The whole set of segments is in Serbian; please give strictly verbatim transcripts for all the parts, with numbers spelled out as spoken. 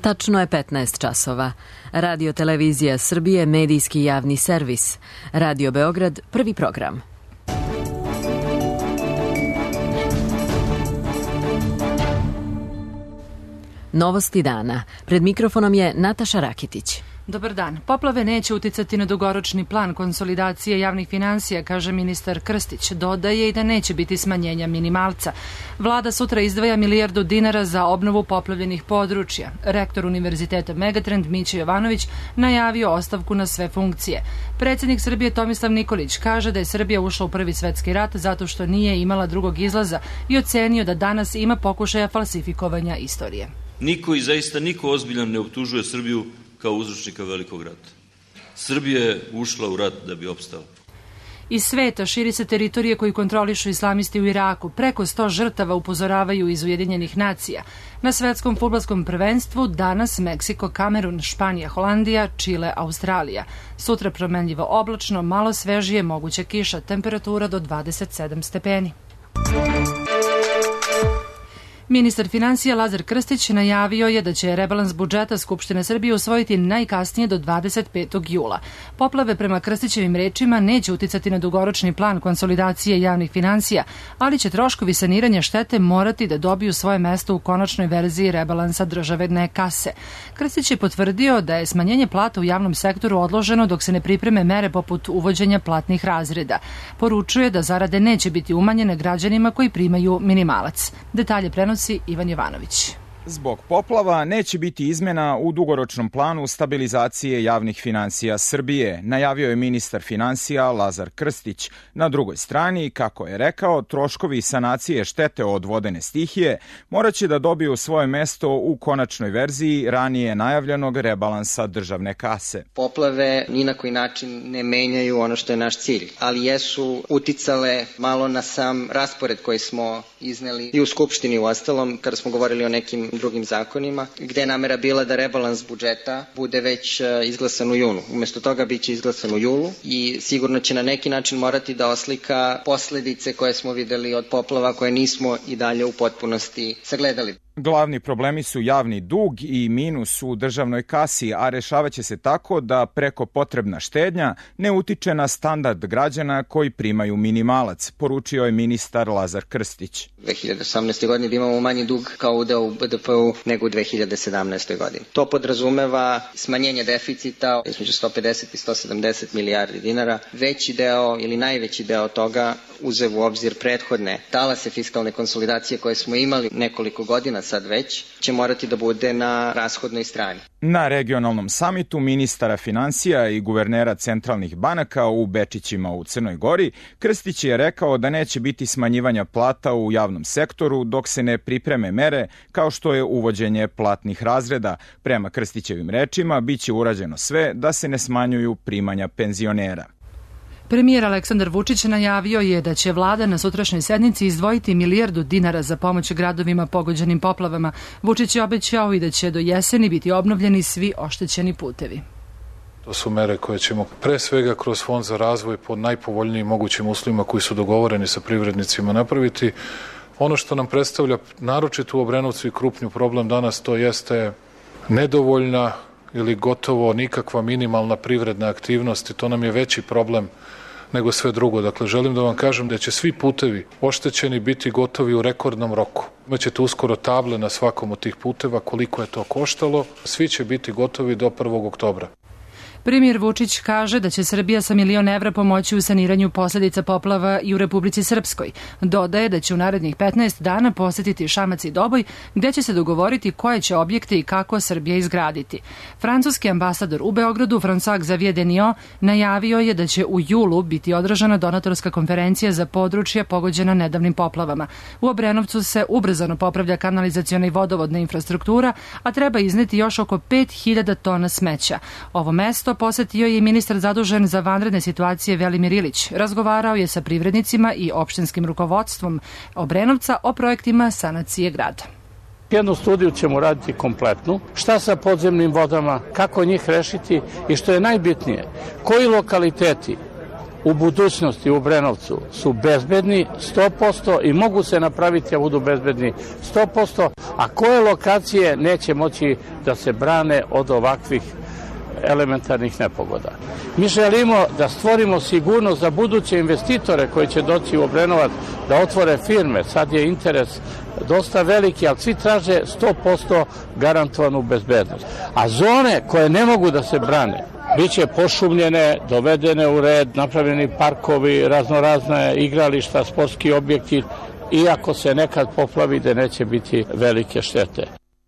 Tačno je petnaest časova. Radio Televizija Srbije, medijski javni servis. Radio Beograd, prvi program. Novosti dana. Pred mikrofonom je Nataša Rakitić. Dobar dan. Poplave neće uticati na dugoročni plan konsolidacije javnih finansija, kaže ministar Krstić. Dodaje i da neće biti smanjenja minimalca. Vlada sutra izdvaja milijardu dinara za obnovu poplavljenih područja. Rektor Univerziteta Megatrend Mića Jovanović najavio ostavku na sve funkcije. Predsjednik Srbije Tomislav Nikolić kaže da je Srbija ušla u Prvi svetski rat zato što nije imala drugog izlaza i ocenio da danas ima pokušaja falsifikovanja istorije. Niko i zaista niko ozbiljan ne optužuje Srbiju kao uzročnika velikog rata. Srbija je ušla u rat da bi opstala. Iz sveta širi se teritorije koji kontrolišu islamisti u Iraku. Preko sto žrtava upozoravaju iz Ujedinjenih nacija. Na svetskom fudbalskom prvenstvu danas Meksiko, Kamerun, Španija, Holandija, Čile, Australija. Sutra promenljivo oblačno, malo svežije, moguća kiša, temperatura do dvadeset sedam stepeni. Ministar finansija Lazar Krstić najavio je da će rebalans budžeta Skupštine Srbije usvojiti najkasnije do dvadeset petog jula. Poplave, prema Krstićevim rečima, neće uticati na dugoročni plan konsolidacije javnih finansija, ali će troškovi saniranja štete morati da dobiju svoje mesto u konačnoj verziji rebalansa državne kase. Krstić je potvrdio da je smanjenje plata u javnom sektoru odloženo dok se ne pripreme mere poput uvođenja platnih razreda. Poručuje da zarade neće biti umanjene građanima koji primaju minimalac. Detalje prenosi Ivan Jovanović. Zbog poplava neće biti izmena u dugoročnom planu stabilizacije javnih finansija Srbije, najavio je ministar finansija Lazar Krstić. Na drugoj strani, kako je rekao, troškovi sanacije štete od vodene stihije moraće da dobiju svoje mesto u konačnoj verziji ranije najavljenog rebalansa državne kase. Poplave ni na koji način ne menjaju ono što je naš cilj, ali jesu uticale malo na sam raspored koji smo izneli i u Skupštini u ostalom, kada smo govorili o nekim drugim zakonima, gde je namera bila da rebalans budžeta bude već izglasan u junu. Umesto toga biće izglasan u julu i sigurno će na neki način morati da oslika posledice koje smo videli od poplava koje nismo i dalje u potpunosti sagledali. Glavni problemi su javni dug i minus u državnoj kasi, a rešavaće se tako da preko potrebna štednja ne utiče na standard građana koji primaju minimalac, poručio je ministar Lazar Krstić. dve hiljade osamnaeste. godine da imamo manji dug kao udeo u B D P-u nego u dve hiljade sedamnaestoj. godini. To podrazumeva smanjenje deficita između sto pedeset i sto sedamdeset milijardi dinara. Veći deo ili najveći deo toga uzev u obzir prethodne talase fiskalne konsolidacije koje smo imali nekoliko godina sad već, će morati da bude na rashodnoj strani. Na regionalnom samitu ministara finansija i guvernera centralnih banaka u Bečićima u Crnoj Gori, Krstić je rekao da neće biti smanjivanja plata u javnom sektoru dok se ne pripreme mere kao što je uvođenje platnih razreda. Prema Krstićevim rečima, biće urađeno sve da se ne smanjuju primanja penzionera. Premijer Aleksandar Vučić najavio je da će vlada na sutrašnjoj sednici izdvojiti milijardu dinara za pomoć gradovima pogođenim poplavama. Vučić je obećao i da će do jeseni biti obnovljeni svi oštećeni putevi. To su mere koje ćemo pre svega kroz Fond za razvoj pod najpovoljnijim mogućim uslovima koji su dogovoreni sa privrednicima napraviti. Ono što nam predstavlja naročito u Obrenovcu i Krupnju problem danas, to jeste nedovoljna ili gotovo nikakva minimalna privredna aktivnost i to nam je veći problem nego sve drugo. Dakle, želim da vam kažem da će svi putevi oštećeni biti gotovi u rekordnom roku. Imaćete uskoro table na svakom od tih puteva koliko je to koštalo. Svi će biti gotovi do prvog oktobra. Premijer Vučić kaže da će Srbija sa milion evra pomoći u saniranju posledica poplava i u Republici Srpskoj. Dodaje da će u narednih petnaest dana posetiti Šamac i Doboj, gde će se dogovoriti koje će objekte i kako Srbija izgraditi. Francuski ambasador u Beogradu, François Xavier Deniot, najavio je da će u julu biti održana donatorska konferencija za područja pogođena nedavnim poplavama. U Obrenovcu se ubrzano popravlja kanalizaciona i vodovodna infrastruktura, a treba izneti još oko pet hiljada tona smeća. Ovo mesto posetio je i ministar zadužen za vanredne situacije Velimir Ilić. Razgovarao je sa privrednicima i opštinskim rukovodstvom Obrenovca o projektima sanacije grada. Jednu studiju ćemo raditi kompletnu, šta sa podzemnim vodama, kako njih rešiti i što je najbitnije, koji lokaliteti u budućnosti u Obrenovcu su bezbedni sto posto i mogu se napraviti, a budu bezbedni sto posto, a koje lokacije neće moći da se brane od ovakvih elementarnih nepogoda. Mi želimo da stvorimo sigurnost za buduće investitore koji će doći u Obrenovac da otvore firme. Sad je interes dosta veliki, ali svi traže sto posto garantovanu bezbednost. A zone koje ne mogu da se brane biće pošumljene, dovedene u red, napravljeni parkovi, raznorazne igrališta, sportski objekti, iako se nekad poplavi da neće biti velike štete.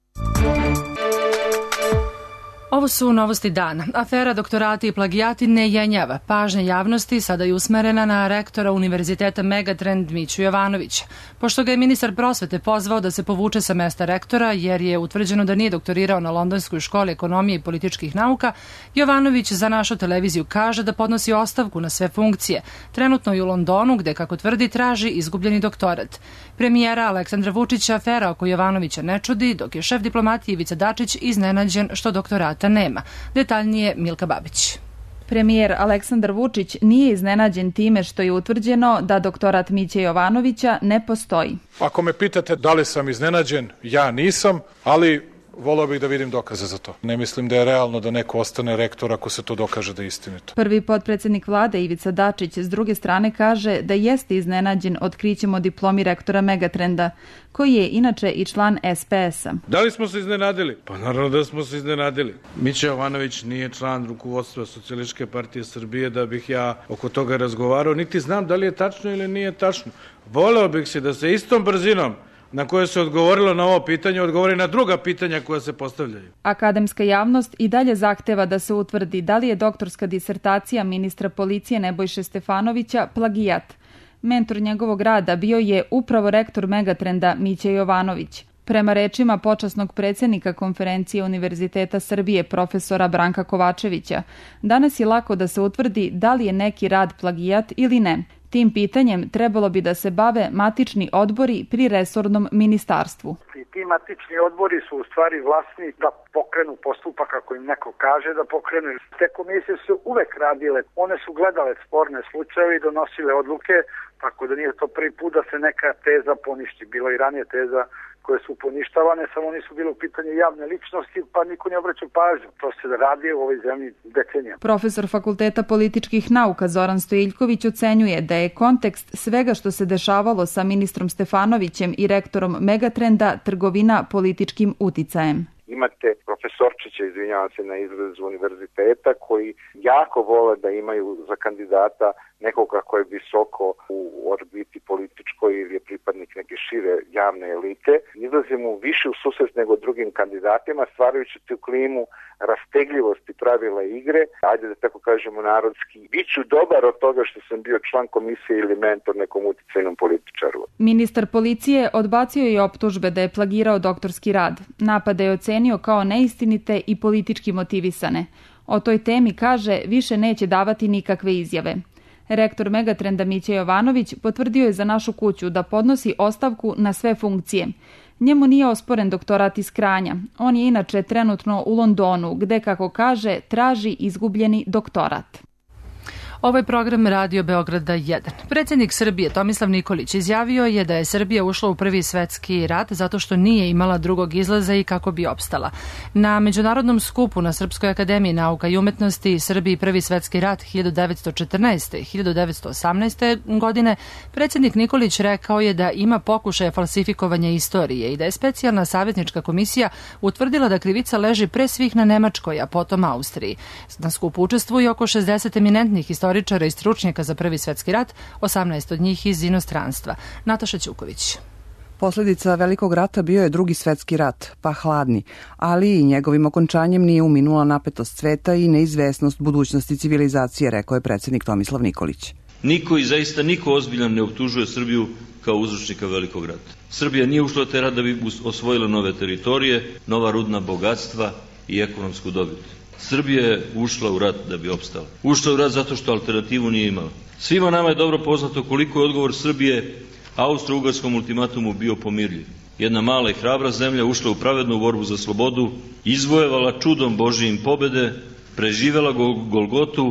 Ovo su novosti dana. Afera doktorati i plagijati ne jenjava. Pažnja javnosti sada je usmerena na rektora Univerziteta Megatrend Miću Jovanovića. Pošto ga je ministar prosvete pozvao da se povuče sa mesta rektora jer je utvrđeno da nije doktorirao na Londonskoj školi ekonomije i političkih nauka, Jovanović za našu televiziju kaže da podnosi ostavku na sve funkcije. Trenutno je u Londonu gde, kako tvrdi, traži izgubljeni doktorat. Premijera Aleksandra Vučića afera oko Jovanovića ne čudi, dok je šef diplomatije Ivica Dačić iznenađen što doktorata nema. Detaljnije Milka Babić. Premijer Aleksandar Vučić nije iznenađen time što je utvrđeno da doktorat Miće Jovanovića ne postoji. Ako me pitate da li sam iznenađen, ja nisam, ali voleo bih da vidim dokaze za to. Ne mislim da je realno da neko ostane rektor ako se to dokaže da je istinito. Prvi potpredsednik vlade Ivica Dačić s druge strane kaže da jeste iznenađen otkrićem o diplomi rektora Megatrenda, koji je inače i član S P S-a. Da li smo se iznenadili? Pa naravno da smo se iznenadili. Mića Jovanović nije član rukovodstva Socijalističke partije Srbije da bih ja oko toga razgovarao, niti znam da li je tačno ili nije tačno. Voleo bih se da se istom brzinom na koje se odgovorilo na ovo pitanje, odgovori na druga pitanja koja se postavljaju. Akademska javnost i dalje zahteva da se utvrdi da li je doktorska disertacija ministra policije Nebojše Stefanovića plagijat. Mentor njegovog rada bio je upravo rektor Megatrenda Mića Jovanović. Prema rečima počasnog predsjednika Konferencije Univerziteta Srbije profesora Branka Kovačevića, danas je lako da se utvrdi da li je neki rad plagijat ili ne. Tim pitanjem trebalo bi da se bave matični odbori pri resornom ministarstvu. I ti matični odbori su u stvari vlasni da pokrenu postupak ako im neko kaže da pokrenu. Te komisije su uvek radile, one su gledale sporne slučajeve i donosile odluke, tako da nije to prvi put da se neka teza poništi. Bilo i ranije teza koje su poništavane, samo nisu bile u pitanju javne ličnosti, pa niko ne obraća pažnju. To se radi u ovoj zemlji decenijama. Profesor Fakulteta političkih nauka Zoran Stojiljković ocenjuje da je kontekst svega što se dešavalo sa ministrom Stefanovićem i rektorom Megatrenda trgovina političkim uticajem. Imate profesorčića, izvinjavam se na izrazu univerziteta, koji jako vole da imaju za kandidata nekoga ko je visoko u orbiti političkoj ili je pripadnik neke šire javne elite. Izlazimo više u susret nego drugim kandidatima, stvarajući tu klimu rastegljivosti pravila igre. Ajde da tako kažemo narodski, biću dobar od toga što sam bio član komisije ili mentor nekom uticajnom političaru. Ministar policije odbacio je optužbe da je plagirao doktorski rad. Napade je ocenio kao neistinite i politički motivisane. O toj temi, kaže, više neće davati nikakve izjave. Rektor Megatrenda Mića Jovanović potvrdio je za našu kuću da podnosi ostavku na sve funkcije. Njemu nije osporen doktorat iz Kranja. On je inače trenutno u Londonu, gde, kako kaže, traži izgubljeni doktorat. Ovo je program Radio Beograda jedan. Predsjednik Srbije Tomislav Nikolić izjavio je da je Srbija ušla u Prvi svetski rat zato što nije imala drugog izlaza i kako bi opstala. Na međunarodnom skupu na Srpskoj akademiji nauka i umetnosti Srbiji Prvi svetski rat hiljadu devetsto četrnaeste. i hiljadu devetsto osamnaeste. godine predsjednik Nikolić rekao je da ima pokušaja falsifikovanja istorije i da je specijalna savjetnička komisija utvrdila da krivica leži pre svih na Nemačkoj, a potom Austriji. Na skupu učestvuje oko šezdeset eminentnih istoričara i stručnjaka za Prvi svetski rat, osamnaest od njih iz inostranstva. Nataša Ćuković. Posledica Velikog rata bio je Drugi svetski rat, pa hladni, ali i njegovim okončanjem nije uminula napetost sveta i neizvesnost budućnosti civilizacije, rekao je predsjednik Tomislav Nikolić. Niko i zaista niko ozbiljan ne optužuje Srbiju kao uzročnika Velikog rata. Srbija nije ušla u taj rat da bi osvojila nove teritorije, nova rudna bogatstva i ekonomsku dobit. Srbija je ušla u rat da bi opstala. Ušla u rat zato što alternativu nije imala. Svima nama je dobro poznato koliko je odgovor Srbije austro-ugarskom ultimatumu bio pomirljiv. Jedna mala i hrabra zemlja ušla u pravednu borbu za slobodu, izvojevala čudom Božijim pobede, preživela Golgotu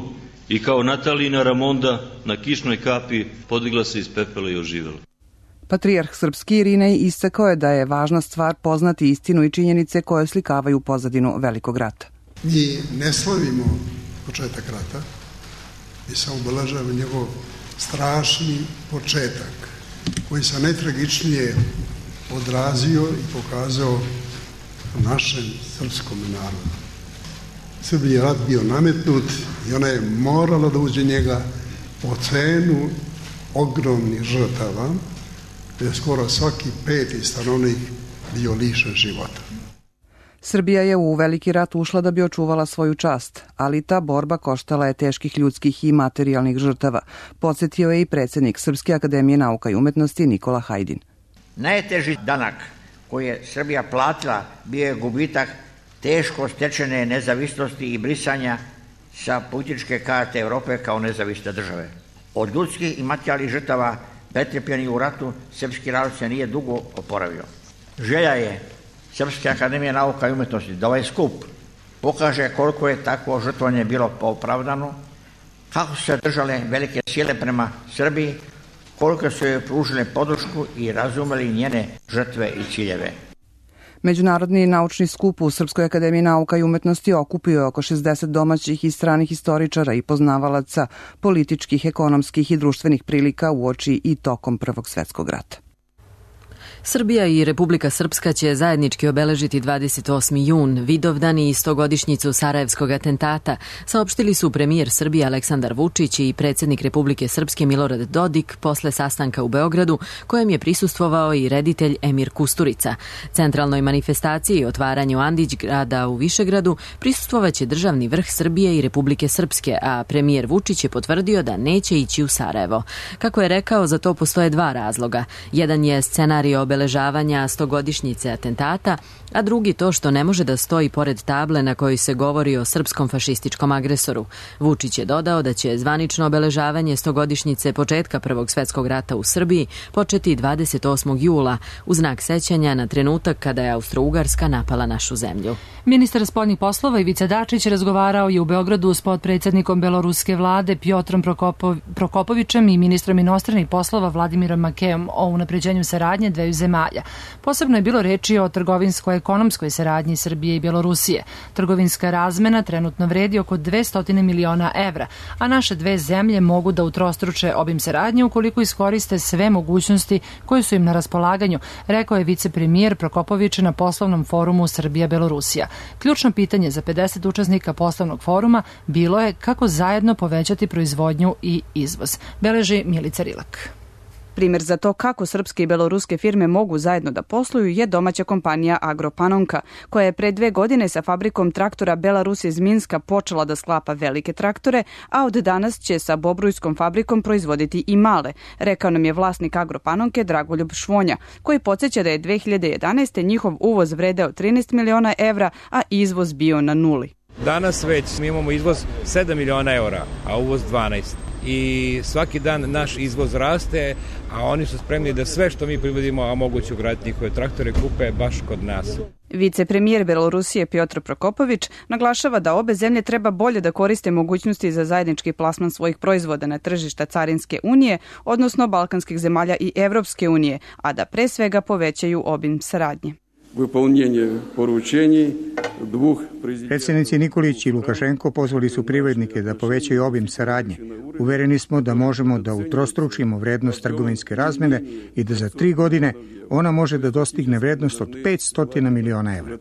I kao Natalina Ramonda na kišnoj kapi podigla se iz pepela i oživela. Patrijarh srpski Irinej istakao je da je važna stvar poznati istinu i činjenice koje slikavaju pozadinu Velikog rata. Mi ne slavimo početak rata, mi samo obeležavamo njegov strašni početak koji se najtragičnije odrazio i pokazao našem srpskom narodu. Srbiji je rat bio nametnut i ona je morala da uđe njega po cenu ogromnih žrtava, gde je skoro svaki peti stanovnik bio lišen života. Srbija je u Veliki rat ušla da bi očuvala svoju čast, ali ta borba koštala je teških ljudskih i materijalnih žrtava, podsjetio je i predsjednik Srpske akademije nauka i umetnosti Nikola Hajdin. Najteži danak koji je Srbija platila bio je gubitak teško stečene nezavisnosti i brisanja sa političke karte Evrope kao nezavisne države. Od ljudskih i materijalnih žrtava pretrpjenih u ratu srpski narod se nije dugo oporavio. Želja je Srpske akademije nauka i umetnosti da ovaj skup pokaže koliko je takvo žrtvovanje bilo opravdano, kako su se držale velike sile prema Srbiji, koliko su joj pružile podršku i razumeli njene žrtve i ciljeve. Međunarodni naučni skup u Srpskoj akademiji nauka i umetnosti okupio je oko šezdeset domaćih i stranih istoričara i poznavalaca političkih, ekonomskih i društvenih prilika uoči i tokom Prvog svetskog rata. Srbija i Republika Srpska će zajednički obeležiti dvadeset osmi jun, Vidovdan i stogodišnjicu Sarajevskog atentata, saopštili su premijer Srbije Aleksandar Vučić i predsjednik Republike Srpske Milorad Dodik posle sastanka u Beogradu, kojem je prisustvovao i reditelj Emir Kusturica. Centralnoj manifestaciji i otvaranju Andić grada u Višegradu prisustvovaće državni vrh Srbije i Republike Srpske, a premijer Vučić je potvrdio da neće ići u Sarajevo. Kako je rekao, za to postoje dva razloga. Jedan je scenario obeležavanja stogodišnjice atentata, a drugi to što ne može da stoji pored table na kojoj se govori o srpskom fašističkom agresoru. Vučić je dodao da će zvanično obeležavanje stogodišnjice početka Prvog svetskog rata u Srbiji početi dvadeset osmog jula, u znak sećanja na trenutak kada je Austro-Ugarska napala našu zemlju. Ministar spoljnih poslova Ivica Dačić razgovarao je u Beogradu s potpredsjednikom beloruske vlade Pjotrom Prokopov, Prokopovićem i ministrom inostranih poslova Vladimirom Makeom o unapređenju saradnje dveju zemalja. Posebno je bilo reči o trgovinsko-ekonomskoj saradnji Srbije i Belorusije. Trgovinska razmena trenutno vredi oko dvesta miliona evra, a naše dve zemlje mogu da utrostruče obim saradnje ukoliko iskoriste sve mogućnosti koje su im na raspolaganju, rekao je vicepremijer Prokopović na poslovnom forumu Srbija-Belorusija. Ključno pitanje za pedeset učesnika poslovnog foruma bilo je kako zajedno povećati proizvodnju i izvoz. Beleži Milica Rilak. Primer za to kako srpske i beloruske firme mogu zajedno da posluju je domaća kompanija Agropanonka, koja je pre dve godine sa fabrikom traktora Belarus iz Minska počela da sklapa velike traktore, a od danas će sa Bobrujskom fabrikom proizvoditi i male, rekao nam je vlasnik Agropanonke Dragoljub Švonja, koji podsjeća da je dve hiljade jedanaeste. njihov uvoz vredeo trinaest miliona evra, a izvoz bio na nuli. Danas već mi imamo izvoz sedam miliona eura, a uvoz dvanaest. I svaki dan naš izvoz raste, a oni su spremni da sve što mi proizvodimo, a moguće ugraditi njihove traktore, kupe baš kod nas. Vicepremijer Belorusije Pjotr Prokopović naglašava da obe zemlje treba bolje da koriste mogućnosti za zajednički plasman svojih proizvoda na tržišta Carinske unije, odnosno balkanskih zemalja i Evropske unije, a da pre svega povećaju obim saradnje. Predsjednici Nikolić i Lukašenko pozvali su privrednike da povećaju obim saradnje. Uvereni smo da možemo da utrostručimo vrednost trgovinske razmene i da za tri godine ona može da dostigne vrednost od petsto miliona evra.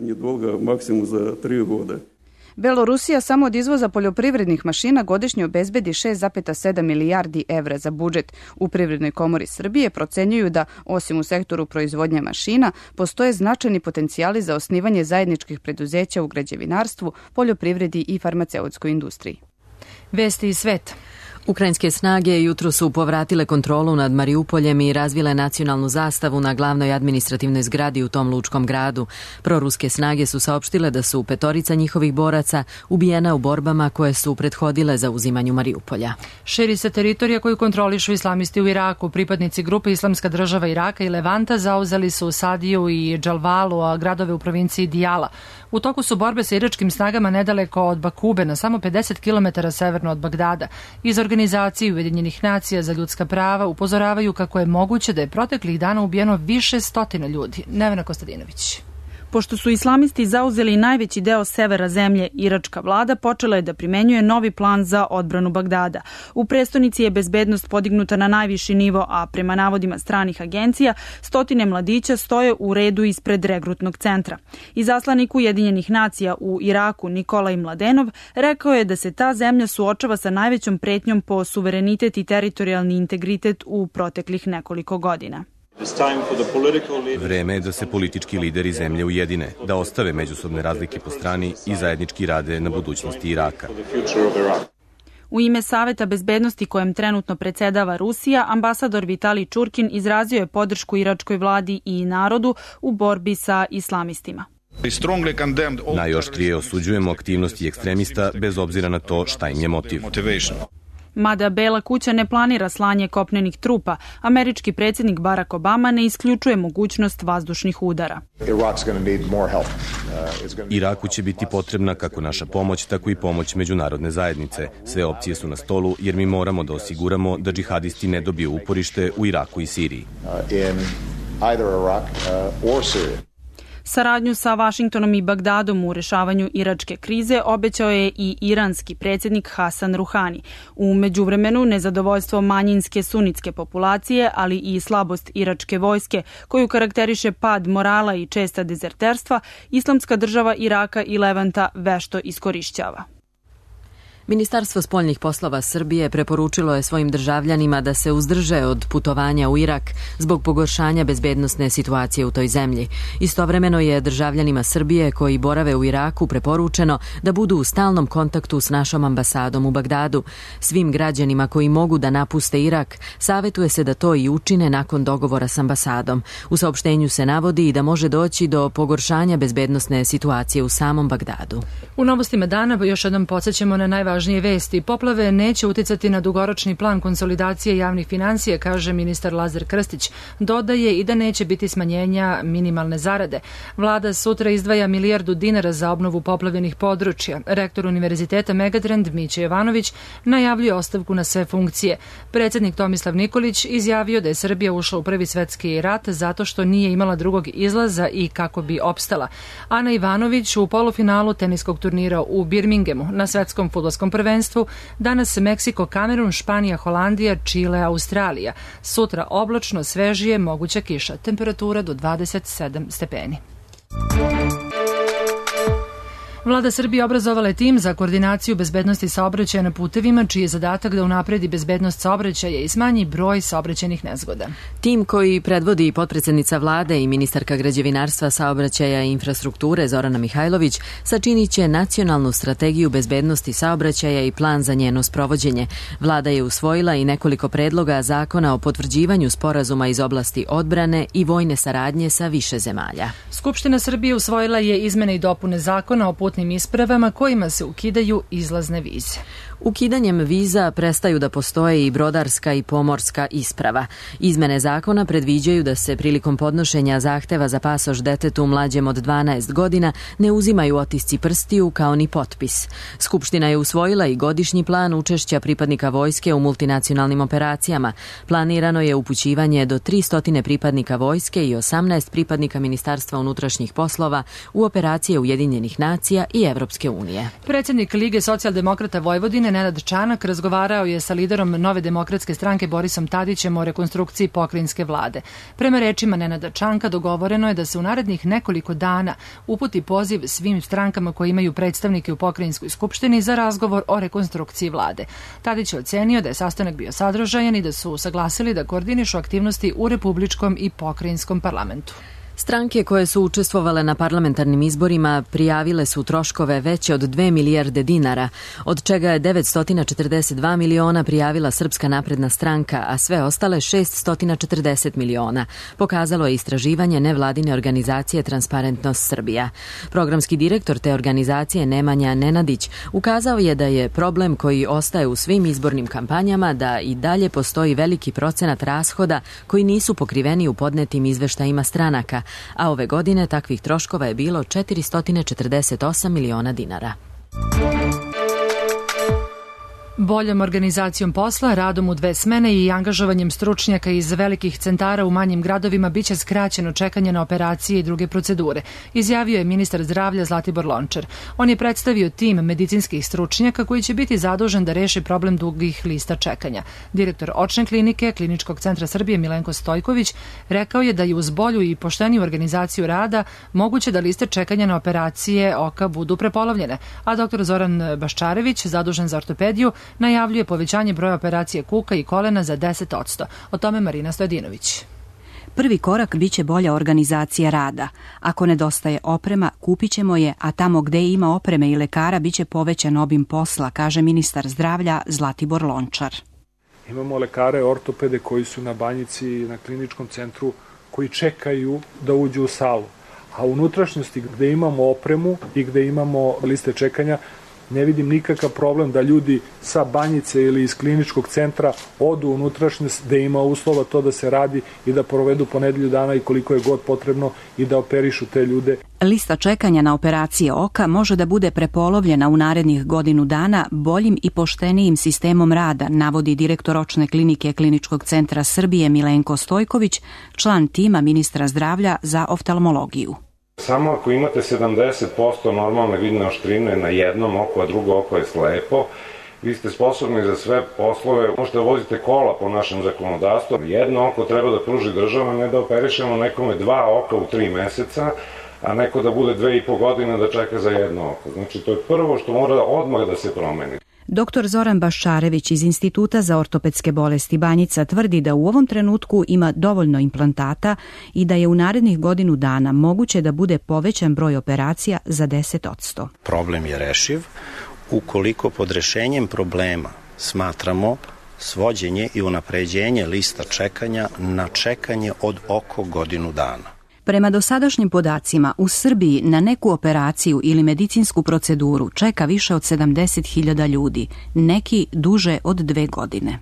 Belorusija samo od izvoza poljoprivrednih mašina godišnje obezbedi šest zarez sedam milijardi evra za budžet. U Privrednoj komori Srbije procenjuju da, osim u sektoru proizvodnje mašina, postoje značajni potencijali za osnivanje zajedničkih preduzeća u građevinarstvu, poljoprivredi i farmaceutskoj industriji. Vesti iz sveta. Ukrajinske snage jutro su povratile kontrolu nad Mariupoljem i razvile nacionalnu zastavu na glavnoj administrativnoj zgradi u tom lučkom gradu. Proruske snage su saopštile da su petorica njihovih boraca ubijena u borbama koje su prethodile za uzimanju Mariupolja. Širi se teritorija koju kontrolišu islamisti u Iraku. Pripadnici grupe Islamska država Iraka i Levanta zauzeli su Sadiju i Džalvalu, a gradove u provinciji Dijala. U toku su borbe sa iračkim snagama nedaleko od Bakube, na samo pedeset kilometara severno od Bagdada. Iz organizacije Ujedinjenih nacija za ljudska prava upozoravaju kako je moguće da je proteklih dana ubijeno više stotina ljudi. Nevena Kostadinović. Pošto su islamisti zauzeli najveći deo severa zemlje, iračka vlada počela je da primenjuje novi plan za odbranu Bagdada. U prestonici je bezbednost podignuta na najviši nivo, a prema navodima stranih agencija, stotine mladića stoje u redu ispred regrutnog centra. Izaslanik Ujedinjenih nacija u Iraku Nikolaj Mladenov rekao je da se ta zemlja suočava sa najvećom pretnjom po suverenitet i teritorijalni integritet u proteklih nekoliko godina. Vreme je da se politički lideri zemlje ujedine, da ostave međusobne razlike po strani i zajednički rade na budućnosti Iraka. U ime Saveta bezbednosti kojem trenutno predsedava Rusija, ambasador Vitalij Čurkin izrazio je podršku iračkoj vladi i narodu u borbi sa islamistima. Najoštrije osuđujemo aktivnosti ekstremista bez obzira na to šta im je motiv. Mada Bela kuća ne planira slanje kopnenih trupa, američki predsjednik Barack Obama ne isključuje mogućnost vazdušnih udara. Iraku će biti potrebna kako naša pomoć, tako i pomoć međunarodne zajednice. Sve opcije su na stolu jer mi moramo da osiguramo da džihadisti ne dobiju uporište u Iraku i Siriji. Saradnju sa Vašingtonom i Bagdadom u rešavanju iračke krize obećao je i iranski predsjednik Hasan Ruhani. U međuvremenu nezadovoljstvo manjinske sunitske populacije, ali i slabost iračke vojske, koju karakteriše pad morala i česta dezerterstva, Islamska država Iraka i Levanta vešto iskorišćava. Ministarstvo spoljnih poslova Srbije preporučilo je svojim državljanima da se uzdrže od putovanja u Irak zbog pogoršanja bezbednosne situacije u toj zemlji. Istovremeno je državljanima Srbije koji borave u Iraku preporučeno da budu u stalnom kontaktu s našom ambasadom u Bagdadu. Svim građanima koji mogu da napuste Irak savetuje se da to i učine nakon dogovora s ambasadom. U saopštenju se navodi i da može doći do pogoršanja bezbednosne situacije u samom Bagdadu. U novostima dana još jednom podsjećamo na najvažnije Važnije vesti. Poplave neće uticati na dugoročni plan konsolidacije javnih finansija, kaže ministar Lazar Krstić. Dodaje i da neće biti smanjenja minimalne zarade. Vlada sutra izdvaja milijardu dinara za obnovu poplavljenih područja. Rektor Univerziteta Megatrend Mića Jovanović najavljuje ostavku na sve funkcije. Predsjednik Tomislav Nikolić izjavio da je Srbija ušla u Prvi svetski rat zato što nije imala drugog izlaza i kako bi opstala. Ana Ivanović u polufinalu teniskog turnira u Birminghamu na svetskom fudbalskom prvenstvu, danas Meksiko, Kamerun, Španija, Holandija, Čile, Australija. Sutra oblačno, svežije, moguća kiša. Temperatura do dvadeset sedam stepeni. Vlada Srbije obrazovala je tim za koordinaciju bezbednosti saobraćaja na putevima, čiji je zadatak da unapredi bezbednost saobraćaja i smanji broj saobraćajnih nezgoda. Tim koji predvodi potpredsednica vlade i ministarka građevinarstva, saobraćaja i infrastrukture Zorana Mihajlović sačinit će nacionalnu strategiju bezbednosti saobraćaja i plan za njeno sprovođenje. Vlada je usvojila i nekoliko predloga zakona o potvrđivanju sporazuma iz oblasti odbrane i vojne saradnje sa više zemalja. Skupština Srbije usvojila je izmene i dopune zakona o putnim ispravama kojima se ukidaju izlazne vize. Ukidanjem viza prestaju da postoje i brodarska i pomorska isprava. Izmene zakona predviđaju da se prilikom podnošenja zahteva za pasoš detetu mlađem od dvanaest godina ne uzimaju otisci prstiju kao ni potpis. Skupština je usvojila i godišnji plan učešća pripadnika vojske u multinacionalnim operacijama. Planirano je upućivanje do tristo pripadnika vojske i osamnaest pripadnika Ministarstva unutrašnjih poslova u operacije Ujedinjenih nacija i Evropske unije. Predsjednik Lige socijaldemokrata Vojvodine Nenad Čanak razgovarao je sa liderom Nove demokratske stranke Borisom Tadićem o rekonstrukciji pokrajinske vlade. Prema rečima Nenada Čanka dogovoreno je da se u narednih nekoliko dana uputi poziv svim strankama koji imaju predstavnike u pokrajinskoj skupštini za razgovor o rekonstrukciji vlade. Tadić je ocenio da je sastanak bio sadržajan i da su saglasili da koordinišu aktivnosti u republičkom i pokrajinskom parlamentu. Stranke koje su učestvovale na parlamentarnim izborima prijavile su troškove veće od dve milijarde dinara, od čega je devetsto četrdeset dva miliona prijavila Srpska napredna stranka, a sve ostale šeststo četrdeset miliona, pokazalo je istraživanje nevladine organizacije Transparentnost Srbija. Programski direktor te organizacije Nemanja Nenadić ukazao je da je problem koji ostaje u svim izbornim kampanjama da i dalje postoji veliki procenat rashoda koji nisu pokriveni u podnetim izveštajima stranaka, a ove godine takvih troškova je bilo četiristo četrdeset osam miliona dinara. Boljom organizacijom posla, radom u dve smene i angažovanjem stručnjaka iz velikih centara u manjim gradovima biće skraćeno čekanje na operacije i druge procedure, izjavio je ministar zdravlja Zlatibor Lončar. On je predstavio tim medicinskih stručnjaka koji će biti zadužen da reši problem dugih lista čekanja. Direktor očne klinike Kliničkog centra Srbije Milenko Stojković rekao je da je uz bolju i pošteniju organizaciju rada moguće da liste čekanja na operacije oka budu prepolovljene, a doktor Zoran Baščarević, zadužen za ortopediju, najavljuje povećanje broja operacije kuka i kolena za deset posto. O tome Marina Stojadinović. Prvi korak biće bolja organizacija rada. Ako nedostaje oprema, kupit ćemo je, a tamo gde ima opreme i lekara biće povećan obim posla, kaže ministar zdravlja Zlatibor Lončar. Imamo lekare, ortopede koji su na Banjici i na kliničkom centru koji čekaju da uđu u salu. A u unutrašnjosti gde imamo opremu i gde imamo liste čekanja, ne vidim nikakav problem da ljudi sa Banjice ili iz kliničkog centra odu u unutrašnjost, da ima uslova to da se radi i da provedu po nedelju dana i koliko je god potrebno i da operišu te ljude. Lista čekanja na operacije oka može da bude prepolovljena u narednih godinu dana boljim i poštenijim sistemom rada, navodi direktor očne klinike Kliničkog centra Srbije Milenko Stojković, član tima ministra zdravlja za oftalmologiju. Samo ako imate sedamdeset posto normalne vidne oštrine na jednom oku, a drugo oko je slepo, vi ste sposobni za sve poslove. Možete da vozite kola po našem zakonodavstvu. Jedno oko treba da pruži država, ne da operišemo nekome dva oka u tri meseca, a neko da bude dve i po godine da čeka za jedno oko. Znači, to je prvo što mora odmah da se promeni. Doktor Zoran Baščarević iz Instituta za ortopedske bolesti Banjica tvrdi da u ovom trenutku ima dovoljno implantata i da je u narednih godinu dana moguće da bude povećan broj operacija za deset posto. Problem je rešiv ukoliko pod rešenjem problema smatramo svođenje i unapređenje lista čekanja na čekanje od oko godinu dana. Prema dosadašnjim podacima, u Srbiji na neku operaciju ili medicinsku proceduru čeka više od sedamdeset hiljada ljudi, neki duže od dve godine.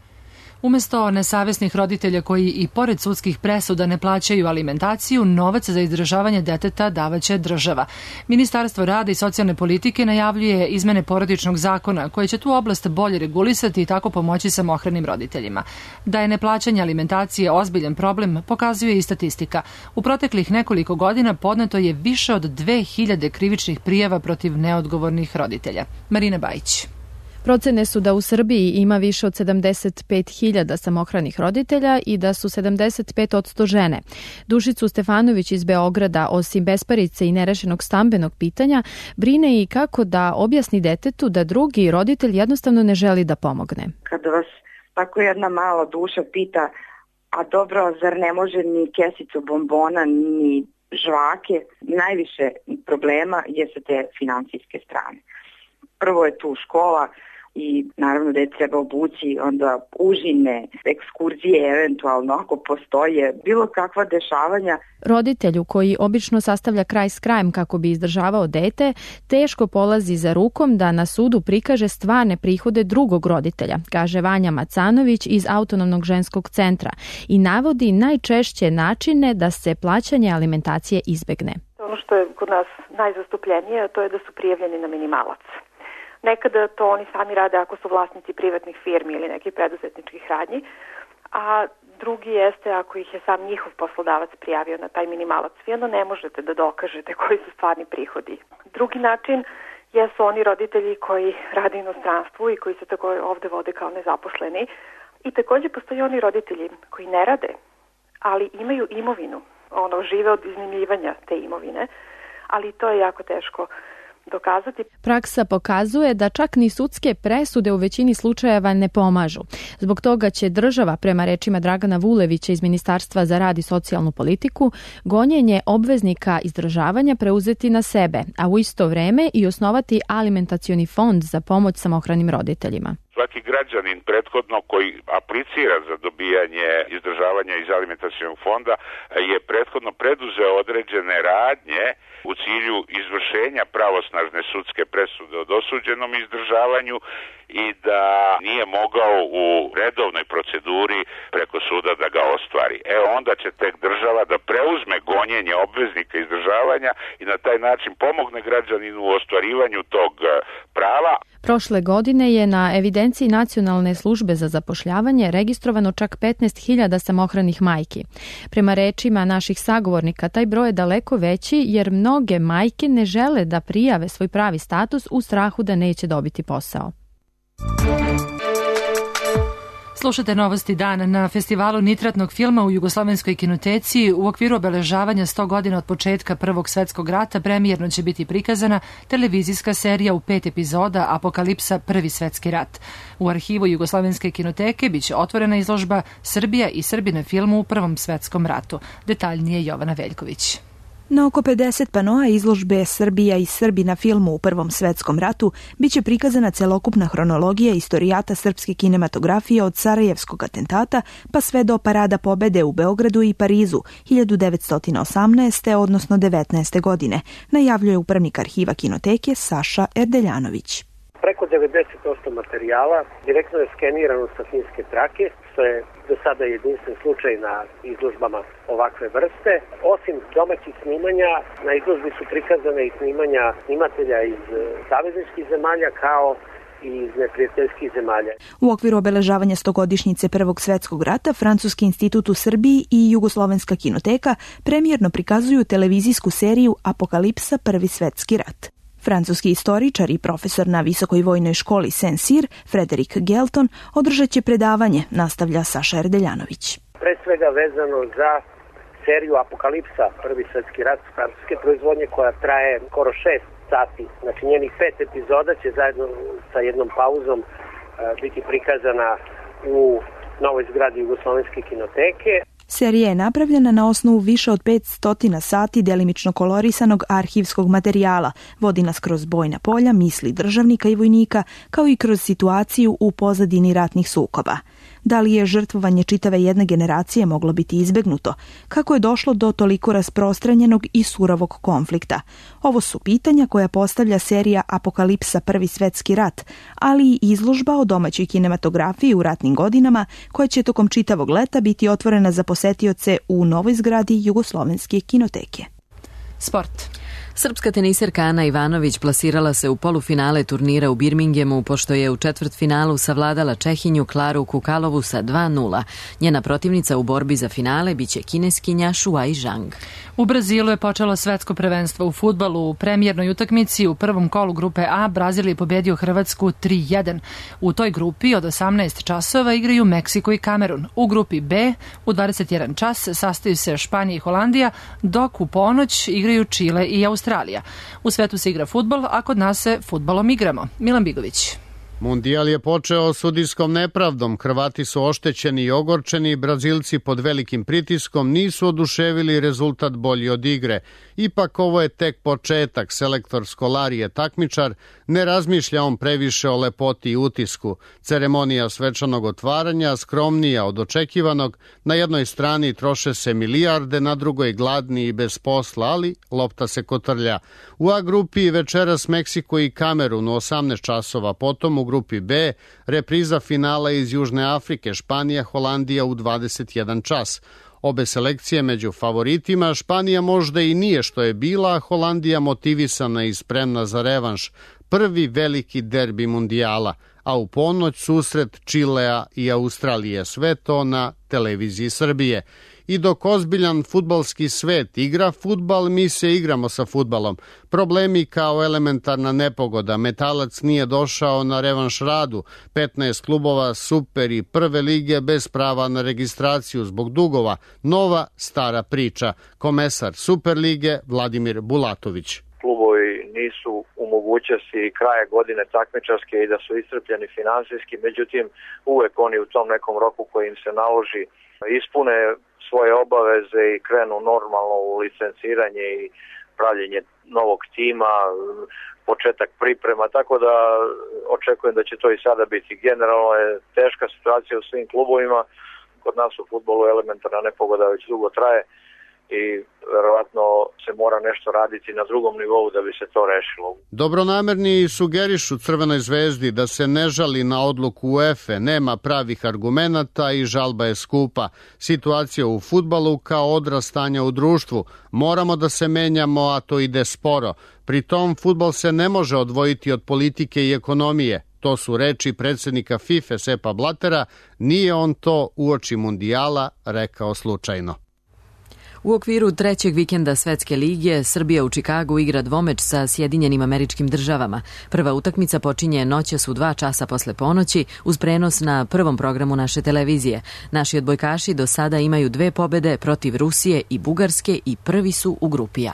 Umesto nesavesnih roditelja koji i pored sudskih presuda ne plaćaju alimentaciju, novac za izdržavanje deteta davaće država. Ministarstvo rada i socijalne politike najavljuje izmene porodičnog zakona koje će tu oblast bolje regulisati i tako pomoći samohranim roditeljima. Da je neplaćanje alimentacije ozbiljan problem pokazuje i statistika. U proteklih nekoliko godina podneto je više od dve hiljade krivičnih prijava protiv neodgovornih roditelja. Marina Bajić. Procene su da u Srbiji ima više od sedamdeset pet hiljada samohranih roditelja i da su sedamdeset pet posto žene. Dušicu Stefanović iz Beograda, osim besparice i nerešenog stambenog pitanja, brine i kako da objasni detetu da drugi roditelj jednostavno ne želi da pomogne. Kada vas tako jedna mala duša pita, a dobro, zar ne može ni kesicu bombona, ni žvake, najviše problema je sa te finansijske strane. Prvo je tu škola, i naravno da je treba obući, onda užine, ekskurzije eventualno ako postoje, bilo kakva dešavanja. Roditelju koji obično sastavlja kraj s krajem kako bi izdržavao dete, teško polazi za rukom da na sudu prikaže stvarne prihode drugog roditelja, kaže Vanja Macanović iz Autonomnog ženskog centra i navodi najčešće načine da se plaćanje alimentacije izbegne. Ono što je kod nas najzastupljenije, to je da su prijavljeni na minimalac. Nekada to oni sami rade ako su vlasnici privatnih firmi ili nekih preduzetničkih radnji, a drugi jeste ako ih je sam njihov poslodavac prijavio na taj minimalac. Vi onda ne možete da dokažete koji su stvarni prihodi. Drugi način jesu oni roditelji koji rade u inostranstvu i koji se tako ovde vode kao nezaposleni. I takođe postoji oni roditelji koji ne rade, ali imaju imovinu, ono, žive od iznajmljivanja te imovine, ali to je jako teško dokazati. Praksa pokazuje da čak ni sudske presude u većini slučajeva ne pomažu. Zbog toga će država, prema rečima Dragana Vulevića iz Ministarstva za rad i socijalnu politiku, gonjenje obveznika izdržavanja preuzeti na sebe, a u isto vreme i osnovati alimentacioni fond za pomoć samohranim roditeljima. Svaki građanin prethodno koji aplicira za dobijanje izdržavanja iz alimentacionog fonda je prethodno preduzeo određene radnje u cilju izvršenja pravosnažne sudske presude o dosuđenom izdržavanju i da nije mogao u redovnoj proceduri preko suda da ga ostvari. E onda će tek država da preuzme gonjenje obveznika izdržavanja i na taj način pomogne građaninu u ostvarivanju tog prava. Prošle godine je na evidenciji Nacionalne službe za zapošljavanje registrovano čak petnaest hiljada samohranih majki. Prema rečima naših sagovornika, taj broj je daleko veći jer mnoge majke ne žele da prijave svoj pravi status u strahu da neće dobiti posao. Slušate Novosti dana. Na festivalu nitratnog filma u Jugoslovenskoj kinoteci u okviru obeležavanja sto godina od početka Prvog svetskog rata premijerno će biti prikazana televizijska serija u pet epizoda Apokalipsa Prvi svetski rat. U arhivu Jugoslovenske kinoteke biće otvorena izložba Srbija i Srbi na filmu u Prvom svetskom ratu. Detaljnije Jovana Veljković. Na oko pedeset panoa izložbe Srbija i Srbi na filmu u Prvom svetskom ratu biće prikazana celokupna hronologija istorijata srpske kinematografije od Sarajevskog atentata pa sve do Parada pobede u Beogradu i Parizu hiljadu devetsto osamnaeste. odnosno devetnaeste. godine, najavljuje upravnik arhiva kinoteke Saša Erdeljanović. Preko devedeset posto materijala direktno je skenirano sa finske trake, što je do sada jedinstven slučaj na izložbama ovakve vrste. Osim domaćih snimanja, na izložbi su prikazane i snimanja snimatelja iz savezničkih zemalja kao i iz neprijateljskih zemalja. U okviru obeležavanja stogodišnjice Prvog svetskog rata, Francuski institut u Srbiji i Jugoslovenska kinoteka premijerno prikazuju televizijsku seriju Apokalipsa Prvi svetski rat. Francuski istoričar i profesor na Visokoj vojnoj školi Saint-Cyr, Frederik Gelton, održat će predavanje, nastavlja Saša Erdeljanović. Pre svega vezano za seriju Apokalipsa Prvi svetski rat francuske proizvodnje koja traje skoro šest sati. Znači njenih pet epizoda će zajedno sa jednom pauzom biti prikazana u novoj zgradi Jugoslovenske kinoteke. Serija je napravljena na osnovu više od petsto sati delimično kolorisanog arhivskog materijala, vodi nas kroz bojna polja, misli državnika i vojnika, kao i kroz situaciju u pozadini ratnih sukoba. Da li je žrtvovanje čitave jedne generacije moglo biti izbegnuto? Kako je došlo do toliko rasprostranjenog i surovog konflikta? Ovo su pitanja koja postavlja serija Apokalipsa Prvi svetski rat, ali i izložba o domaćoj kinematografiji u ratnim godinama, koja će tokom čitavog leta biti otvorena za posetioce u novoj zgradi Jugoslovenske kinoteke. Sport. Srpska teniserka Ana Ivanović plasirala se u polufinale turnira u Birminghamu pošto je u četvrtfinalu savladala Čehinju Klaru Kukalovu sa dva nula. Njena protivnica u borbi za finale biće kineskinja Shuai Zhang. U Brazilu je počelo svetsko prvenstvo u fudbalu. U premijernoj utakmici u prvom kolu grupe A Brazil je pobedio Hrvatsku tri jedan. U toj grupi od osamnaest časova igraju Meksiko i Kamerun. U grupi B u dvadeset jedan čas sastaju se Španija i Holandija, dok u ponoć igraju Čile i Australija. U svetu se igra fudbal, a kod nas se fudbalom igramo. Milan Bigović. Mundijal je počeo sudijskom nepravdom. Hrvati su oštećeni i ogorčeni, Brazilci pod velikim pritiskom nisu oduševili, rezultat bolji od igre. Ipak ovo je tek početak, selektor Skolari je takmičar, ne razmišlja on previše o lepoti i utisku. Ceremonija svečanog otvaranja, skromnija od očekivanog, na jednoj strani troše se milijarde, na drugoj gladni i bez posla, ali lopta se kotrlja. U A grupi večeras Meksiko i Kamerun u osamnaest časova, potom u grupi B repriza finala iz Južne Afrike, Španija, Holandija u dvadeset jedan čas. Obe selekcije među favoritima, Španija možda i nije što je bila, a Holandija motivisana i spremna za revanš. Prvi veliki derbi mundijala, a u ponoć susret Čilea i Australije, sve to na televiziji Srbije. I dok ozbiljan fudbalski svet igra fudbal, mi se igramo sa fudbalom. Problemi kao elementarna nepogoda, Metalac nije došao na revanš radu, petnaest klubova super i prve lige bez prava na registraciju zbog dugova, nova stara priča. Komesar Superlige Vladimir Bulatović. Klubovi nisu u mogućnosti kraja godine takmičarske i da su iscrpljeni finansijski, međutim uvek oni u tom nekom roku koji im se naloži ispune svoje obaveze i krenu normalno u licenciranje i pravljenje novog tima, početak priprema, tako da očekujem da će to i sada biti. Generalno je teška situacija u svim klubovima, kod nas u fudbalu elementarna nepogoda već dugo traje i verovatno se mora nešto raditi na drugom nivou da bi se to rešilo. Dobronamerni sugerišu Crvenoj zvezdi da se ne žali na odluku UEFA, nema pravih argumenata i žalba je skupa. Situacija u fudbalu kao odraz stanja u društvu. Moramo da se menjamo, a to ide sporo. Pri tom, fudbal se ne može odvojiti od politike i ekonomije. To su reči predsednika FIFA Sepa Blatera, nije on to uoči mundijala rekao slučajno. U okviru trećeg vikenda Svetske lige, Srbija u Čikagu igra dvomeč sa Sjedinjenim Američkim Državama. Prva utakmica počinje noćas u dva časa posle ponoći uz prenos na prvom programu naše televizije. Naši odbojkaši do sada imaju dve pobede protiv Rusije i Bugarske i prvi su u grupi A.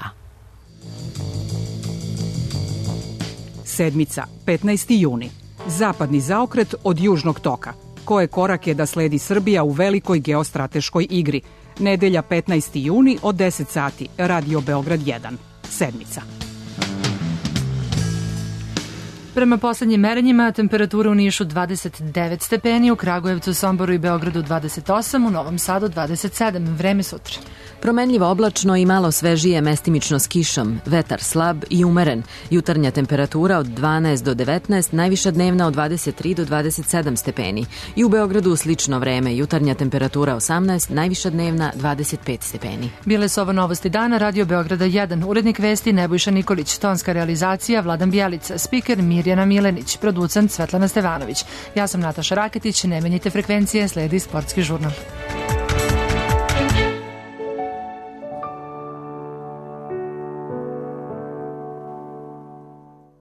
Sedmica, petnaesti juni. Zapadni zaokret od južnog toka. Koje korake da sledi Srbija u velikoj geostrateškoj igri? Nedelja petnaesti juni od deset sati, Radio Beograd jedan. Sedmica. Prema poslednjim merenjima, temperatura u Nišu dvadeset devet stepeni, u Kragujevcu, Somboru i Beogradu dvadeset osam, u Novom Sadu dvadeset sedam. Vreme sutra. Promenljivo oblačno i malo svežije, mestimično s kišom, vetar slab i umeren. Jutarnja temperatura od dvanaest do devetnaest, najviša dnevna od dvadeset tri do dvadeset sedam stepeni. I u Beogradu slično vreme, jutarnja temperatura osamnaest, najviša dnevna dvadeset pet stepeni. Bile su ovo novosti dana, Radio Beograda jedan, urednik vesti Nebojša Nikolić, tonska realizacija Vladan Bjelica, spiker Mirjana Milenić, producent Svetlana Stevanović. Ja sam Nataša Raketić, ne menjite frekvencije, sledi Sportski žurnal.